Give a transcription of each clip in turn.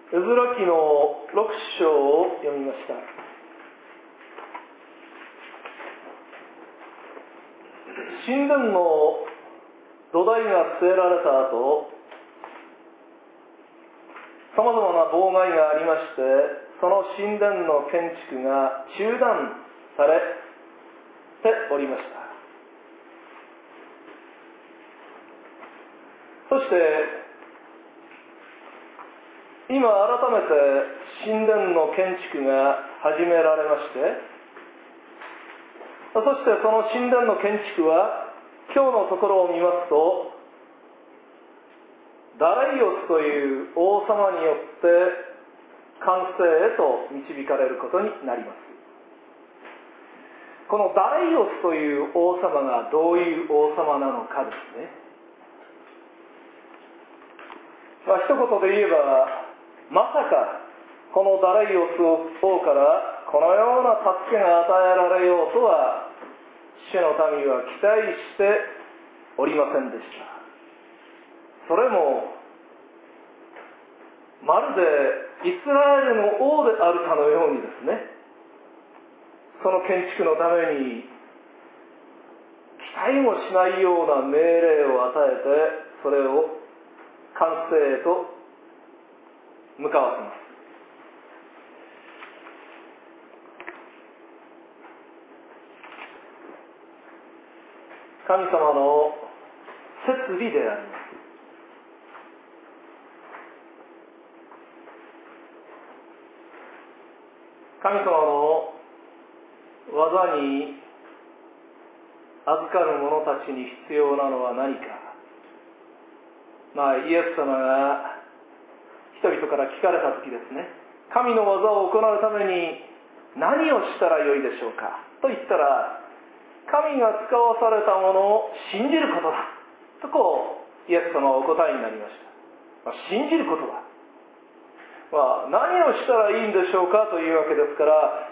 エズラ記の6章を読みました。神殿の土台が据えられた後、さまざまな妨害がありまして、その神殿の建築が中断されておりました。そして今改めて神殿の建築が始められまして、そしてその神殿の建築は今日のところを見ますと、ダライオスという王様によって完成へと導かれることになります。このダライオスという王様がどういう王様なのかですね。一言で言えば、まさかこのダライオス王からこのような助けが与えられようとは主の民は期待しておりませんでした。それもまるでイスラエルの王であるかのようにですね、その建築のために期待もしないような命令を与えて、それを完成へと向かわせます。神様の設備であります。神様の技に預かる者たちに必要なのは何か。イエス様が人々から聞かれた時ですね、神の技を行うために何をしたらよいでしょうかと言ったら、神が使わされたものを信じることだとイエス様はお答えになりました。信じることだ、何をしたらいいんでしょうかというわけですから、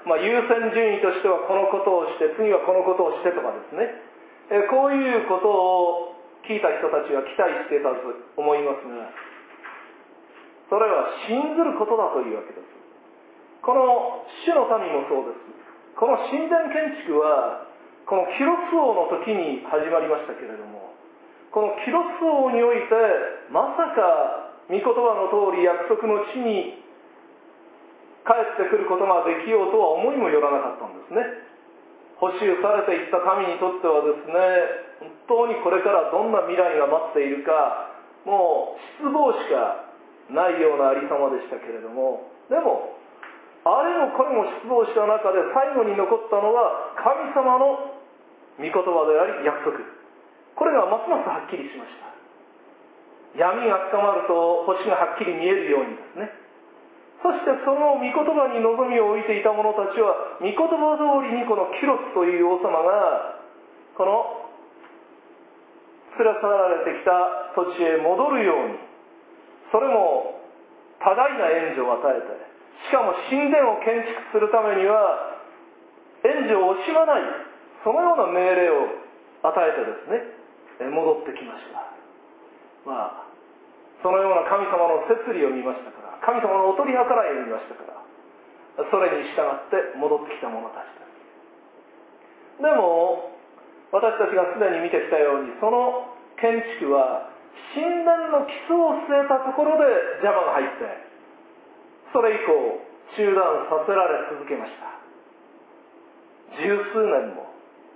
優先順位としてはこのことをして、次はこのことをしてとかですね、こういうことを聞いた人たちは期待していたと思いますが、それは信ずることだというわけです。この主の民もそうです。この神殿建築はこのキロス王の時に始まりましたけれども、このキロス王においてまさか御言葉の通り約束の地に帰ってくることができようとは思いもよらなかったんですね。補修されていった民にとってはですね、本当にこれからどんな未来が待っているか、もう失望しかないようなありさまでしたけれども、でもあれもこれも失望した中で最後に残ったのは神様の御言葉であり約束。これがますますはっきりしました。闇が深まると星がはっきり見えるようにですね。そしてその御言葉に望みを置いていた者たちは、御言葉通りにこのキロスという王様がこの連れ去られてきた土地へ戻るように、それも多大な援助を与えて、しかも神殿を建築するためには援助を惜しまない、そのような命令を与えてですね、戻ってきました。そのような神様の摂理を見ましたから、神様のお取り計らいを見ましたから、それに従って戻ってきた者たちです。でも私たちがすでに見てきたように、その建築は神殿の基礎を据えたところで邪魔が入って、それ以降中断させられ続けました。十数年も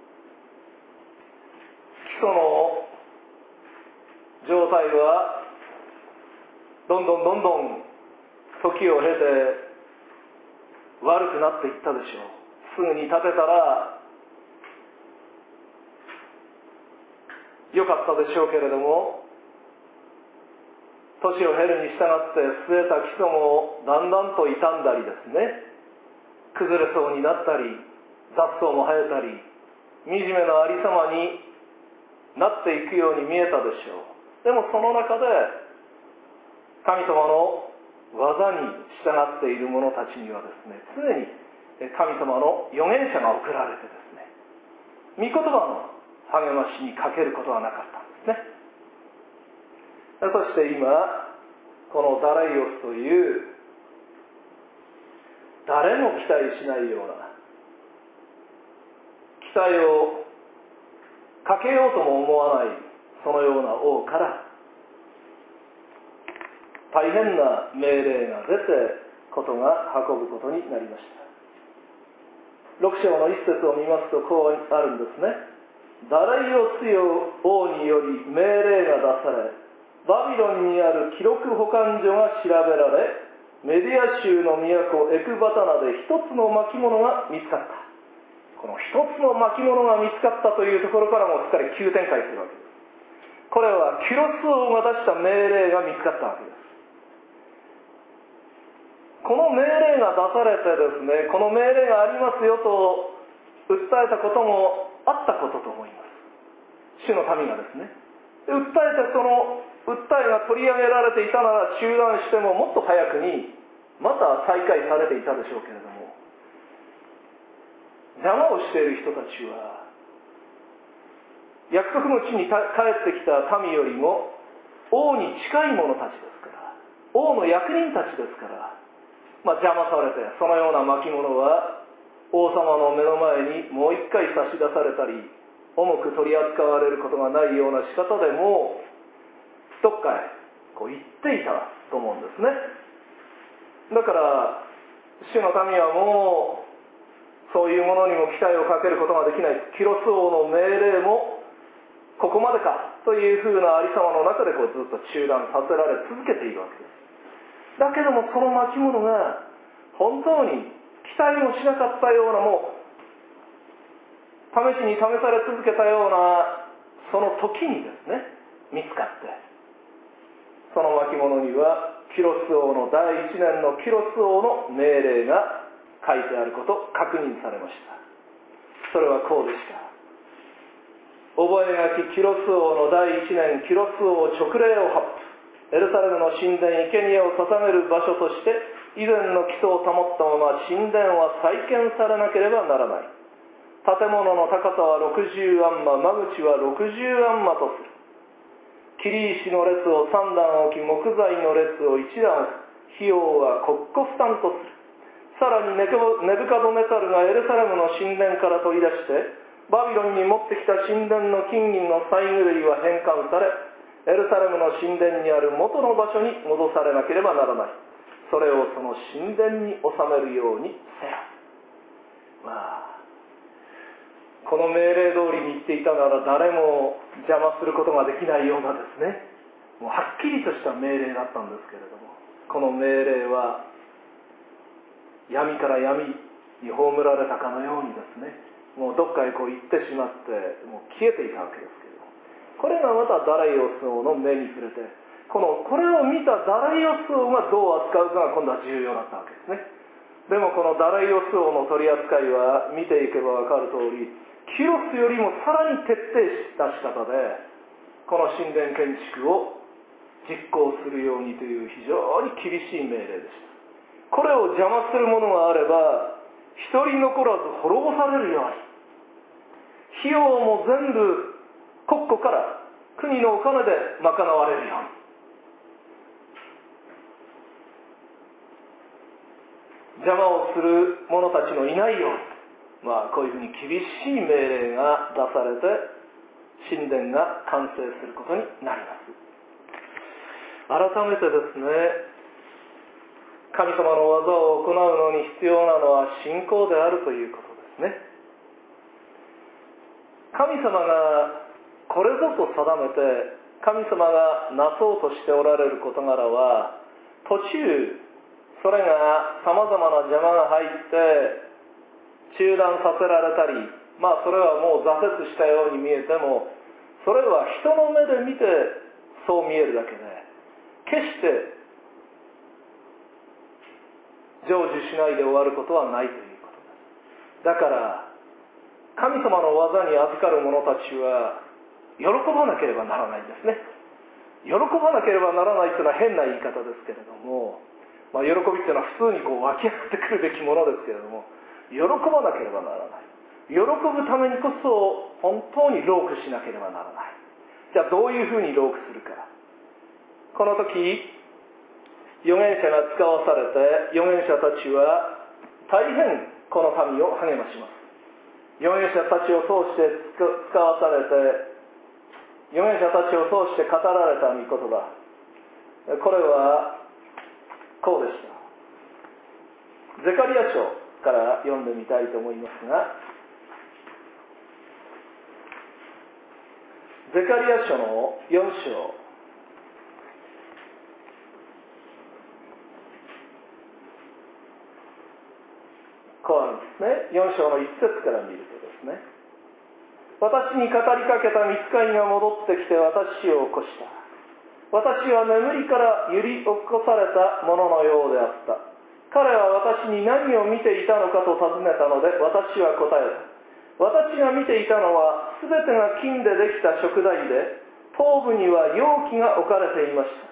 基礎の状態はどんどん時を経て悪くなっていったでしょう。すぐに建てたら良かったでしょうけれども、年を経るに従って据えた基礎もだんだんと傷んだりですね、崩れそうになったり、雑草も生えたり、惨めなありさまになっていくように見えたでしょう。でもその中で神様の技に従っている者たちにはですね、常に神様の預言者が送られてですね、御言葉の励ましに欠けることはなかったんですね。そして今このダライオスという誰も期待しないような、期待をかけようとも思わないそのような王から大変な命令が出て事が運ぶことになりました。6章の一節を見ますとこうあるんですね。ダレイオスよ王により命令が出され、バビロンにある記録保管所が調べられ、メディア州の都エクバタナで一つの巻物が見つかった。この一つの巻物が見つかったというところからもすっかり急展開するわけです。これはキュロス王が出した命令が見つかったわけです。この命令が出されてですね、この命令がありますよと訴えたこともあったことと思います。主の民がですね、訴えてその訴えが取り上げられていたなら中断してももっと早くにまた再開されていたでしょうけれども、邪魔をしている人たちは約束の地に帰ってきた民よりも王に近い者たちですから、王の役人たちですから、邪魔されて、そのような巻物は王様の目の前にもう一回差し出されたり、重く取り扱われることがないような仕方でもどっかへ行っていたと思うんですね。だから主の民はもうそういうものにも期待をかけることができない。キロス王の命令もここまでかというふうなありさまの中でずっと中断させられ続けているわけです。だけどもその巻物が本当に期待もしなかったような、もう試しに試され続けたようなその時にですね見つかって、その巻物にはキロス王の第1年のキロス王の命令が書いてあること、確認されました。それはこうでした。覚書キロス王の第1年キロス王勅令を発布。エルサレムの神殿生贄を捧げる場所として以前の基礎を保ったまま神殿は再建されなければならない。建物の高さは60アンマ、間口は60アンマとする。切り石の列を3段置き、木材の列を1段置く。費用は国庫負担とする。さらにネブカドネザルがエルサレムの神殿から取り出してバビロンに持ってきた神殿の金銀の細具類は返還され、エルサレムの神殿にある元の場所に戻されなければならない。それをその神殿に収めるようにせよ。この命令通りに言っていたなら誰も邪魔することができないようなですね、もうはっきりとした命令だったんですけれども、この命令は闇から闇に葬られたかのようにですね、もうどっかへ行ってしまってもう消えていたわけですけれども、これがまたダレイオス王の目に触れて、これを見たダレイオス王がどう扱うかが今度は重要だったわけですね。でもこのダレイオス王の取り扱いは見ていけば分かる通り、キロスよりもさらに徹底した仕方でこの神殿建築を実行するようにという非常に厳しい命令でした。これを邪魔するものがあれば一人残らず滅ぼされるように、費用も全部国庫から国のお金で賄われるように、邪魔をする者たちのいないように、こういうふうに厳しい命令が出されて神殿が完成することになります。改めてですね、神様の技を行うのに必要なのは信仰であるということですね。神様がこれぞと定めて神様がなそうとしておられる事柄は、途中それがさまざまな邪魔が入って中断させられたり、それはもう挫折したように見えても、それは人の目で見てそう見えるだけで、決して成就しないで終わることはないということです。だから神様の技に預かる者たちは喜ばなければならないんですね。喜ばなければならないというのは変な言い方ですけれども、喜びっていうのは普通に湧き上がってくるべきものですけれども、喜ばなければならない。喜ぶためにこそ本当に労苦しなければならない。じゃあどういうふうに労苦するか。この時預言者が使わされて、預言者たちは大変この民を励まします。預言者たちを通して使わされて、預言者たちを通して語られた御言葉、これはこうでした。ゼカリヤ書から読んでみたいと思いますが、ゼカリヤ書の4章、こうあるんですね。4章の1節から見るとですね、私に語りかけた御使いが戻ってきて私を起こした。私は眠りから揺り起こされたもののようであった。彼は私に何を見ていたのかと尋ねたので、私は答えた。私が見ていたのは、すべてが金でできた燭台で、頭部には容器が置かれていました。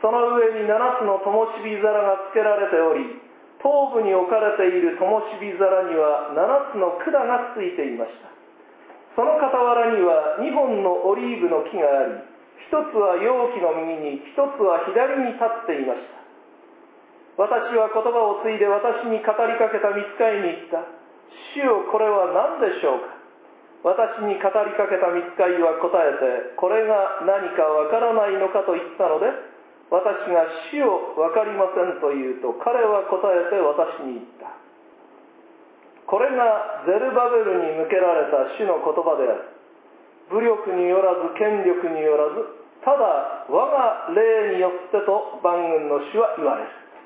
その上に7つの灯火皿がつけられており、頭部に置かれている灯火皿には7つの管がついていました。その傍らには2本のオリーブの木があり、一つは容器の右に、一つは左に立っていました。私は言葉を継いで私に語りかけた御使いに言った。主よ、これは何でしょうか。私に語りかけた御使いは答えて、これが何かわからないのかと言ったので、私が主よ、わかりませんと言うと、彼は答えて私に言った。これがゼルバベルに向けられた主の言葉である。武力によらず権力によらず、ただ我が霊によってと万軍の主は言われる。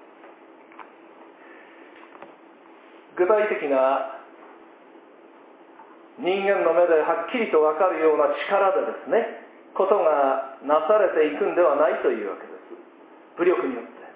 具体的な人間の目ではっきりと分かるような力でですね、ことがなされていくんではないというわけです。武力によって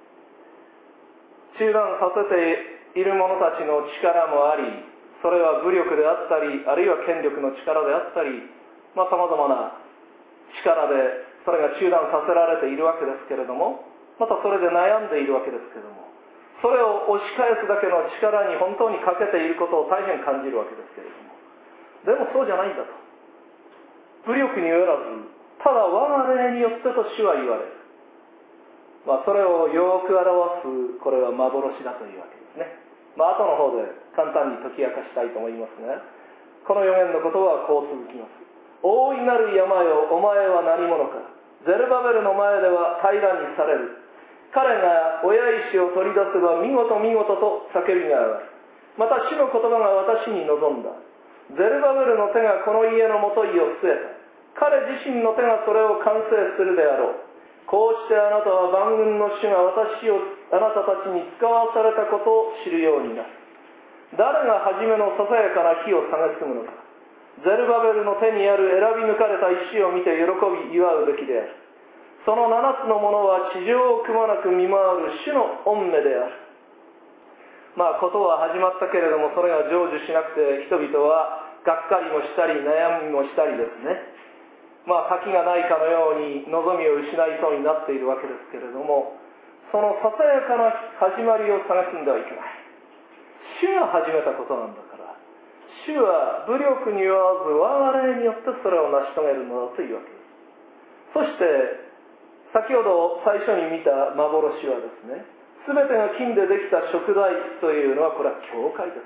中断させている者たちの力もあり、それは武力であったり、あるいは権力の力であったり、さまざまな力でそれが中断させられているわけですけれども、またそれで悩んでいるわけですけれども、それを押し返すだけの力に本当に欠けていることを大変感じるわけですけれども、でもそうじゃないんだと。武力によらず、ただ我が霊によってと主は言われる。それをよく表す、これは幻だというわけですね。後の方で簡単に解き明かしたいと思いますが、この予言の言葉はこう続きます。大いなる山よ、お前は何者か。ゼルバベルの前では平らにされる。彼が親石を取り出せば見事見事と叫びが上がる。また主の言葉が私に臨んだ。ゼルバベルの手がこの家のもといを据えた。彼自身の手がそれを完成するであろう。こうしてあなたは万軍の主が私をあなたたちに使わされたことを知るようになる。誰が初めのささやかな火を探すむのか。ゼルバベルの手にある選び抜かれた石を見て喜び祝うべきである。その7つのものは地上をくまなく見回る主の御目である。ことは始まったけれども、それが成就しなくて、人々はがっかりもしたり悩みもしたりですね、先がないかのように望みを失いそうになっているわけですけれども、そのささやかな始まりを探すんではいけない。主が始めたことなんだから、主は武力によらず我が霊によってそれを成し遂げるのだというわけです。そして先ほど最初に見た幻はですね、すべてが金でできた燭台というのは、これは教会です。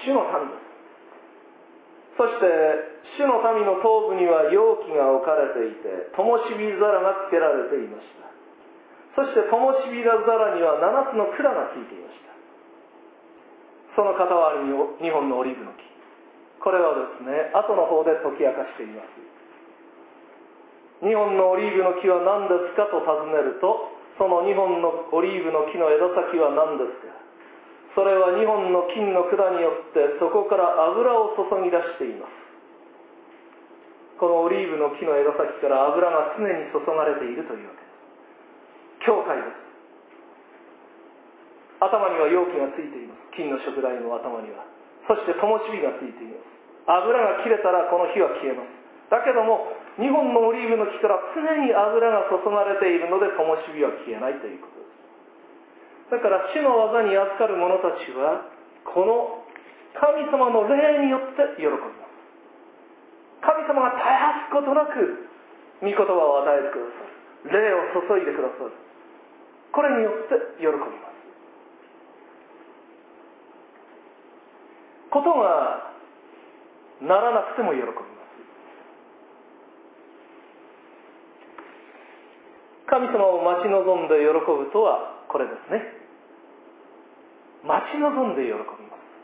主の民です。そして主の民の頭部には容器が置かれていて、灯火皿がつけられていました。そして灯火皿には7つの管がついていました。その傍らに2本のオリーブの木、これはですね、後の方で解き明かしています。2本のオリーブの木は何ですかと尋ねると、その2本のオリーブの木の枝先は何ですか。それは2本の金の管によってそこから油を注ぎ出しています。このオリーブの木の枝先から油が常に注がれているというわけです。教会です。頭には容器がついています。金の燭台の頭には。そして灯火がついています。油が切れたらこの火は消えます。だけども2本のオリーブの木から常に油が注がれているので灯火は消えないということです。だから主の技に預かる者たちは、この神様の霊によって喜びます。神様が絶やすことなく御言葉を与えてくださる。霊を注いでくださる。これによって喜びます。 ことがならなくても喜びます。神様を待ち望んで喜ぶとはこれですね。待ち望んで喜びます。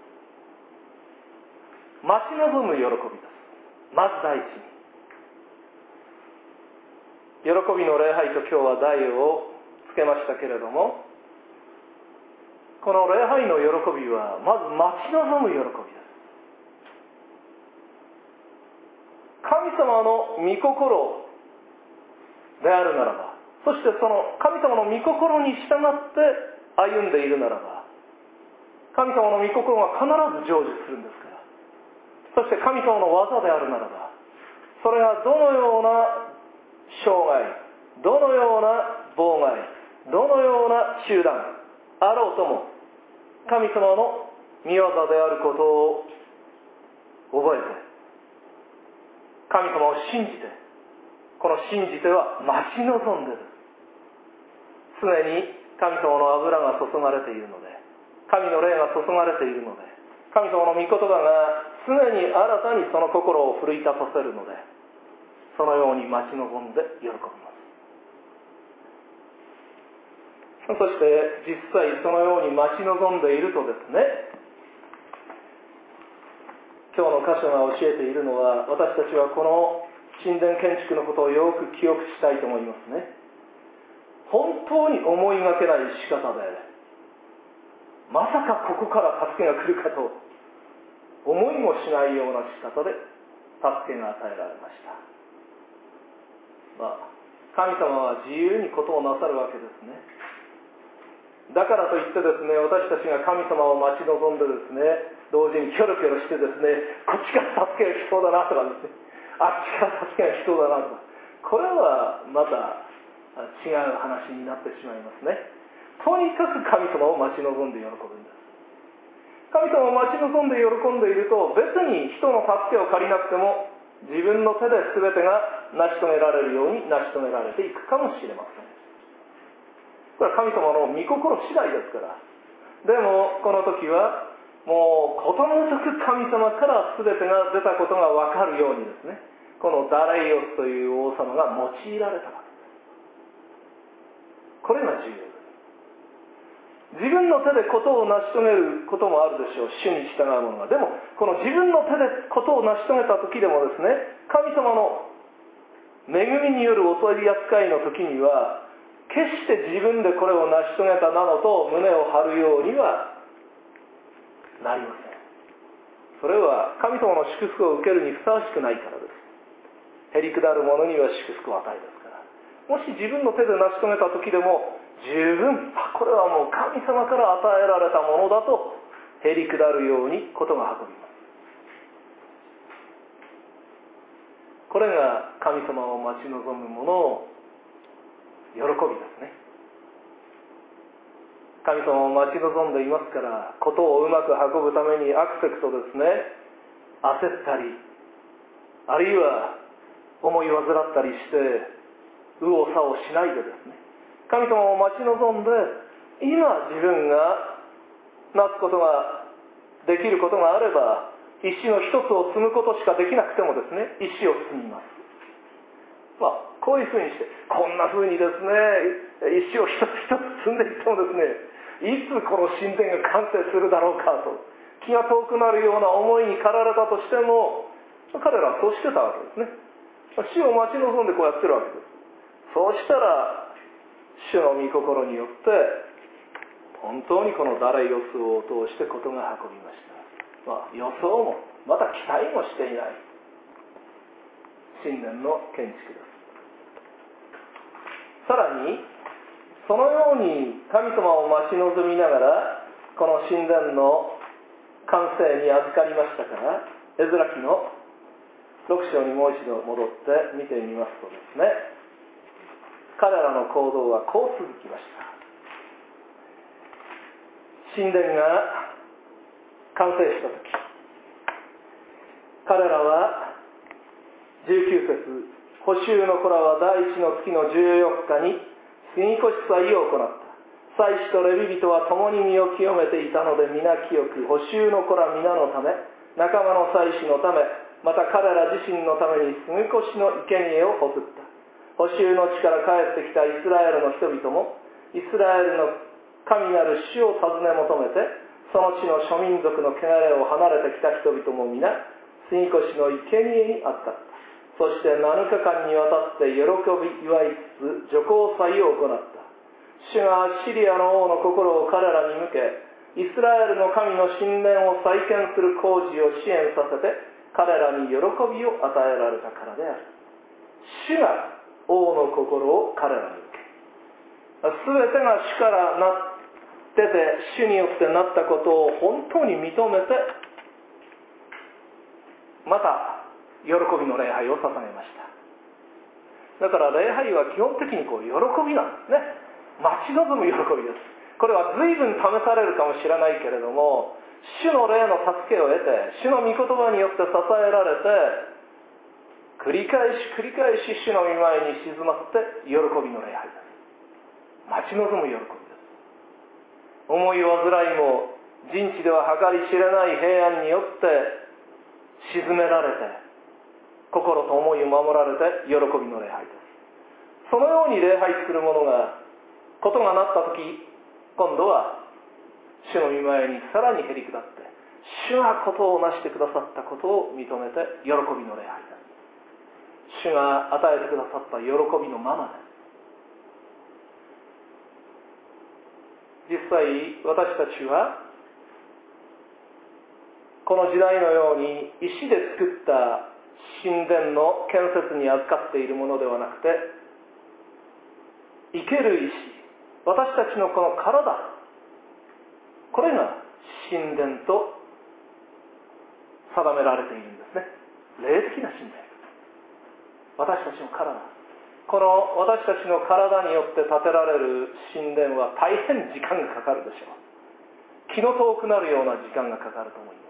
待ち望む喜びです。まず第一に、喜びの礼拝と今日は題をつけましたけれども、この礼拝の喜びはまず待ち望む喜びです。神様の御心であるならば、そしてその神様の御心に従って歩んでいるならば、神様の御心が必ず成就するんですから。そして神様の技であるならば、それがどのような障害、どのような妨害、どのような集団あろうとも、神様の御業であることを覚えて、神様を信じて、この信じては待ち望んでいる。常に神様の油が注がれているので、神の霊が注がれているので、神様の御言葉が常に新たにその心を奮い立たせるので、そのように待ち望んで喜びます。そして実際そのように待ち望んでいるとですね、今日の箇所が教えているのは、私たちはこの神殿建築のことをよく記憶したいと思いますね。本当に思いがけない仕方で、まさかここから助けが来るかと思いもしないような仕方で助けが与えられました。神様は自由にことをなさるわけですね。だからといってですね、私たちが神様を待ち望んでですね、同時にキョロキョロしてですね、こっちから助けが来そうだなとかですね、あっちから助けが来そうだなとか、これはまた違う話になってしまいますね。とにかく神様を待ち望んで喜ぶんです。神様を待ち望んで喜んでいると、別に人の助けを借りなくても自分の手で全てが成し遂げられるように成し遂げられていくかもしれません。これは神様の御心次第ですから。でもこの時はもうことごとく神様から全てが出たことが分かるようにですね、このダレイオスという王様が用いられたわけです。これが重要です。自分の手でことを成し遂げることもあるでしょう、主に従う者が。でもこの自分の手でことを成し遂げた時でもですね、神様の恵みによるお取り扱いの時には、決して自分でこれを成し遂げたなどと胸を張るようにはなりません。それは神様の祝福を受けるにふさわしくないからです。へりくだる者には祝福を与えですから。もし自分の手で成し遂げた時でも十分、これはもう神様から与えられたものだとへりくだるようにことが運びます。これが神様を待ち望む者の喜びですね。神様を待ち望んでいますから、ことをうまく運ぶためにアクセクとですね、焦ったり、あるいは思い煩ったりして右往左往しないでですね、神様を待ち望んで、今自分がなすことができることがあれば、石の一つを積むことしかできなくてもですね、石を積みます。こういうふうにして、こんなふうにですね、石を一つ一つ積んでいってもですね、いつこの神殿が完成するだろうかと気が遠くなるような思いに駆られたとしても、彼らはそうしてたわけですね。死を待ち望んでこうやってるわけです。そうしたら主の御心によって本当にこのダレイオスを通して事が運びました。予想もまた期待もしていない神殿の建築です。さらにそのように神様を待ち望みながらこの神殿の完成に預かりましたから、エズラ記の6章にもう一度戻って見てみますとですね、彼らの行動はこう続きました。神殿が完成した時、彼らは19節、捕囚の子らは第一の月の14日に杉越祭を行った。 祭司とレビ人は共に身を清めていたので皆清く、捕囚の子ら皆のため、仲間の祭司のため、また彼ら自身のために住み越しの生贄を送った。捕囚の地から帰ってきたイスラエルの人々も、イスラエルの神なる主を尋ね求めて、その地の諸民族の汚れを離れてきた人々も皆、住み越しの生贄にあった。そして7日間にわたって喜び祝いつつ除光祭を行った。主がシリアの王の心を彼らに向け、イスラエルの神の神殿を再建する工事を支援させて、彼らに喜びを与えられたからである。主が王の心を彼らに向け、すべてが主からなってて、主によってなったことを本当に認めて、また喜びの礼拝を捧げました。だから礼拝は基本的に喜びなんですね。待ち望む喜びです。これは随分試されるかもしれないけれども、主の霊の助けを得て、主の御言葉によって支えられて、繰り返し繰り返し主の御前に静まって喜びの礼拝です。待ち望む喜びです。思い煩いも人知では計り知れない平安によって沈められて、心と思いを守られて喜びの礼拝です。そのように礼拝する者がことがなったとき、今度は主の御前にさらにへり下って、主がことをなしてくださったことを認めて喜びの礼拝です。主が与えてくださった喜びのままです。実際私たちはこの時代のように石で作った神殿の建設に預かっているものではなくて、生ける石、私たちのこの体、これが神殿と定められているんですね。霊的な神殿。私たちの体、この私たちの体によって建てられる神殿は大変時間がかかるでしょう。気の遠くなるような時間がかかると思います。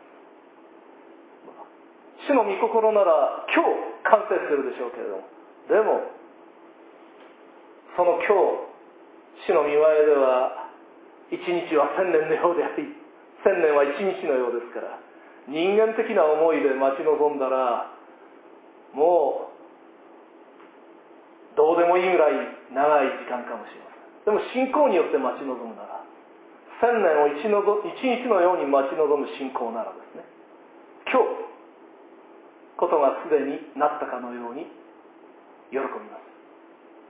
主の御心なら今日完成するでしょうけれども、でもその今日、主の御前では一日は千年のようであり、千年は一日のようですから、人間的な思いで待ち望んだらもうどうでもいいぐらい長い時間かもしれません。でも信仰によって待ち望むなら、千年を一日のように待ち望む信仰ならですね、今日ことがすでになったかのように喜びます。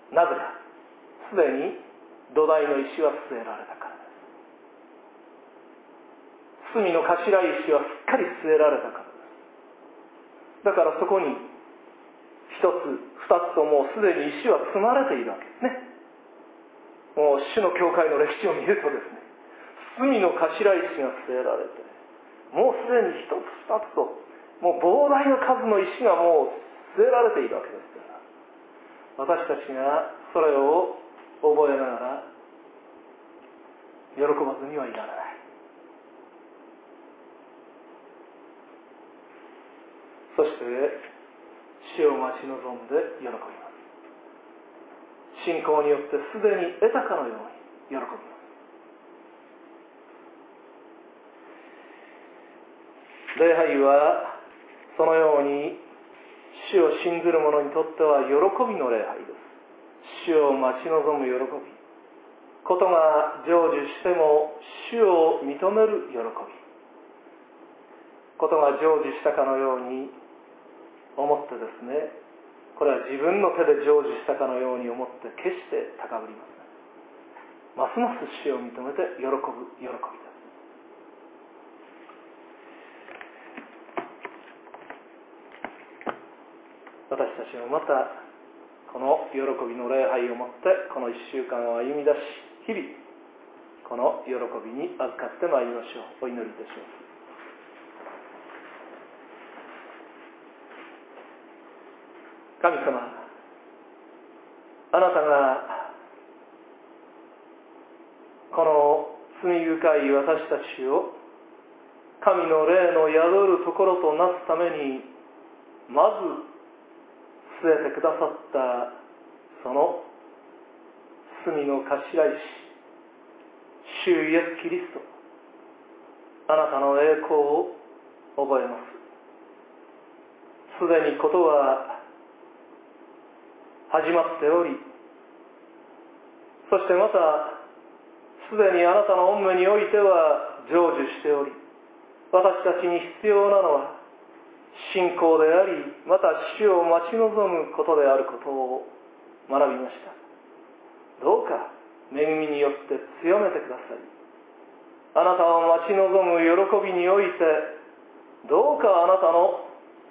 なぜか、すでに土台の石は据えられたからです。隅の頭石はすっかり据えられたからです。だからそこに一つ二つともうすでに石は積まれているわけですね。もう主の教会の歴史を見るとですね、隅の頭石が据えられて、もうすでに一つ二つともう膨大な数の石がもう据えられているわけですから、私たちがそれを覚えながら喜ばずにはいられない。そして主を待ち望んで喜びます。信仰によってすでに得たかのように喜びます。礼拝はそのように主を信ずる者にとっては喜びの礼拝です。主を待ち望む喜び、ことが成就しても主を認める喜び、ことが成就したかのように思ってですね、これは自分の手で成就したかのように思って決して高ぶりません。ますます主を認めて喜ぶ喜びです。私たちもまたこの喜びの礼拝をもってこの1週間を歩み出し、日々この喜びに預かってまいりましょう。お祈りいたします。神様、あなたがこの罪深い私たちを神の霊の宿るところとなすためにまず据えてくださったその罪の頭石、 主イエス・キリスト、あなたの栄光を覚えます。すでにことは始まっており、そしてまたすでにあなたの御目においては成就しており、私たちに必要なのは信仰であり、また主を待ち望むことであることを学びました。どうか恵みによって強めてください。あなたを待ち望む喜びにおいて、どうかあなたの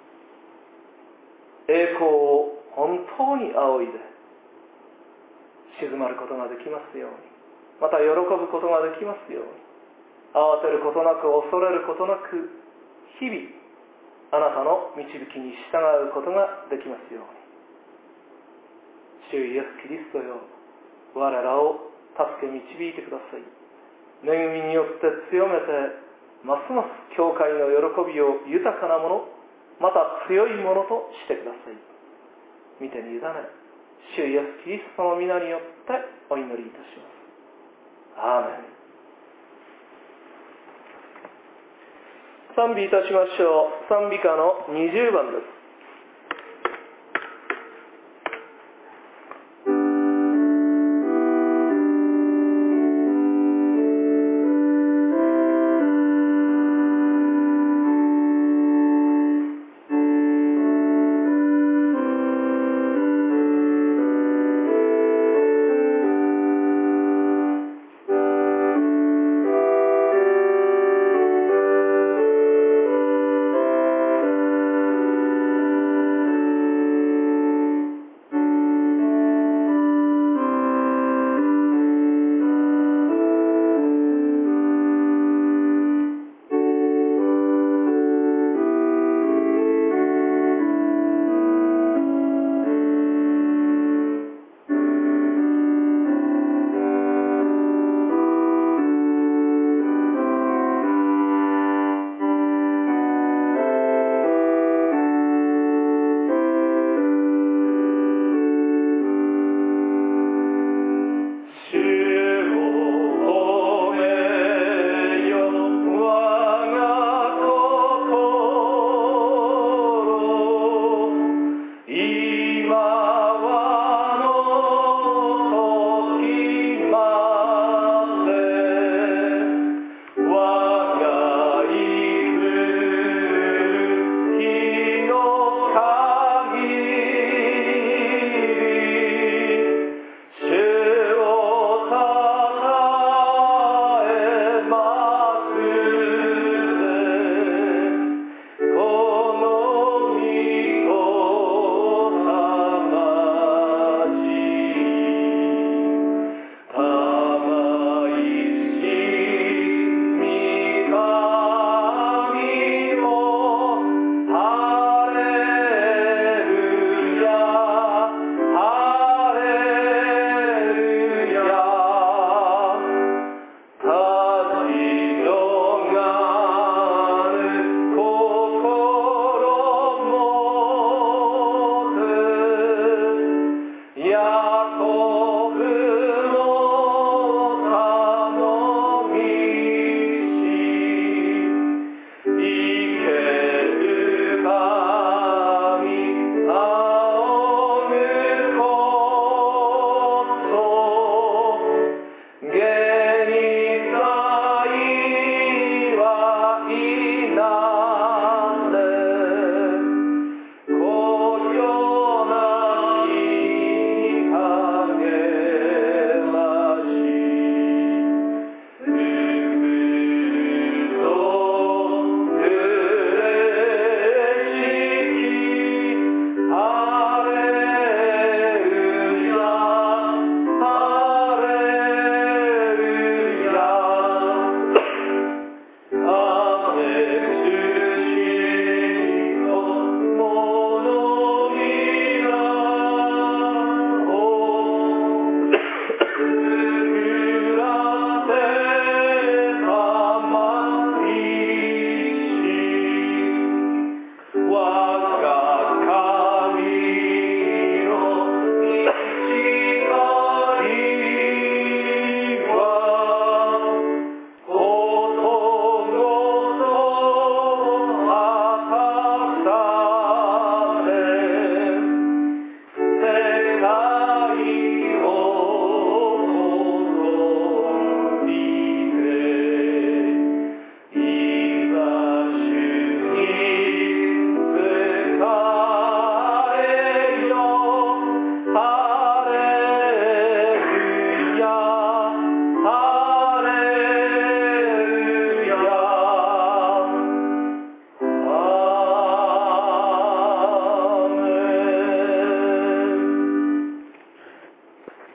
栄光を本当に仰いで静まることができますように、また喜ぶことができますように、慌てることなく、恐れることなく、日々あなたの導きに従うことができますように。主イエス・キリストよ、我らを助け導いてください。恵みによって強めて、ますます教会の喜びを豊かなもの、また強いものとしてください。御手に委ね、主イエス・キリストの皆によってお祈りいたします。アーメン。賛美いたしましょう。賛美歌の20番です。